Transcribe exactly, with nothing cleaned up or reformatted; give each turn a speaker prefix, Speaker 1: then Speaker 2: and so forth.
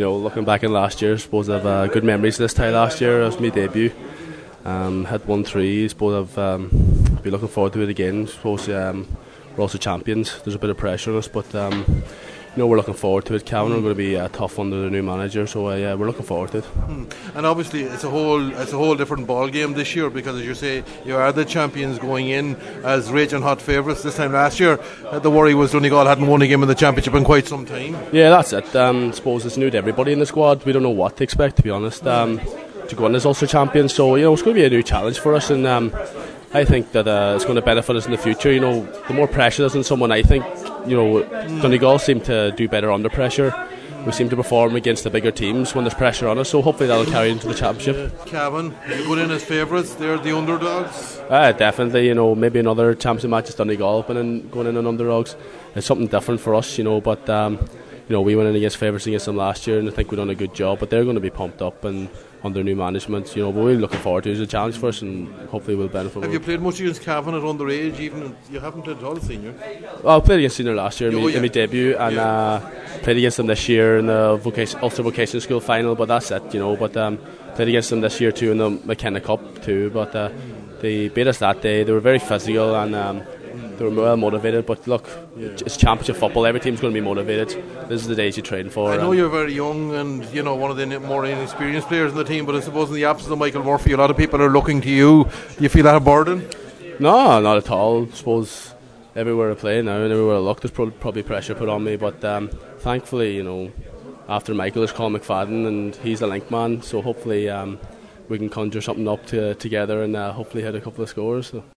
Speaker 1: you know, looking back in last year, I suppose I've uh, good memories of this tie last year. It was my debut. Um, had won three. I suppose I've um, be looking forward to it again. I suppose um, we're also champions. There's a bit of pressure on us, but um, you know, we're looking forward to it. Cavan are going to be uh, tough under the new manager, so uh, yeah, we're looking forward to it.
Speaker 2: Hmm. And obviously, it's a whole it's a whole different ball game this year because, as you say, you are the champions going in as raging hot favourites. This time last year, uh, the worry was Donegal hadn't won a game in the championship in quite some time.
Speaker 1: Yeah, that's it. Um, I suppose it's new to everybody in the squad. We don't know what to expect, to be honest. Um, to go in as Ulster champions, so you know, it's going to be a new challenge for us, and um, I think that uh, it's going to benefit us in the future. You know, the more pressure there's on someone, I think, you know, mm. Donegal seem to do better under pressure. We seem to perform against the bigger teams when there's pressure on us, so hopefully that'll carry into the championship.
Speaker 2: Cavan, you go in as favourites, they're the underdogs?
Speaker 1: Uh, definitely, you know, maybe another championship match is Donegal but in, going in on underdogs. It's something different for us, you know, but um, you know, we went in against favourites against them last year and I think we've done a good job, but they're going to be pumped up and under new management, you know, but we're looking forward to it. It's a challenge for us and hopefully we'll benefit.
Speaker 2: Have you played much against Cavan at underage? Even you haven't played at all senior?
Speaker 1: Well, I played against senior last year in,
Speaker 2: oh,
Speaker 1: my,
Speaker 2: yeah.
Speaker 1: in my debut and yeah. uh, played against them this year in the vocation, Ulster Vocational School final, but that's it, you know, but um, played against them this year too in the McKenna Cup too, but uh, they beat us that day. They were very physical and um, they were well motivated, but look, yeah. it's championship football, every team's going to be motivated. This is the days you train for.
Speaker 2: I know you're very young and, you know, one of the more inexperienced players in the team, but I suppose in the absence of Michael Murphy, a lot of people are looking to you. Do you feel that a burden?
Speaker 1: No, not at all. I suppose everywhere I play now and everywhere I look, there's probably pressure put on me, but um, thankfully, you know, after Michael is Colin McFadden and he's the link man, so hopefully um, we can conjure something up to, together and uh, hopefully hit a couple of scores. So.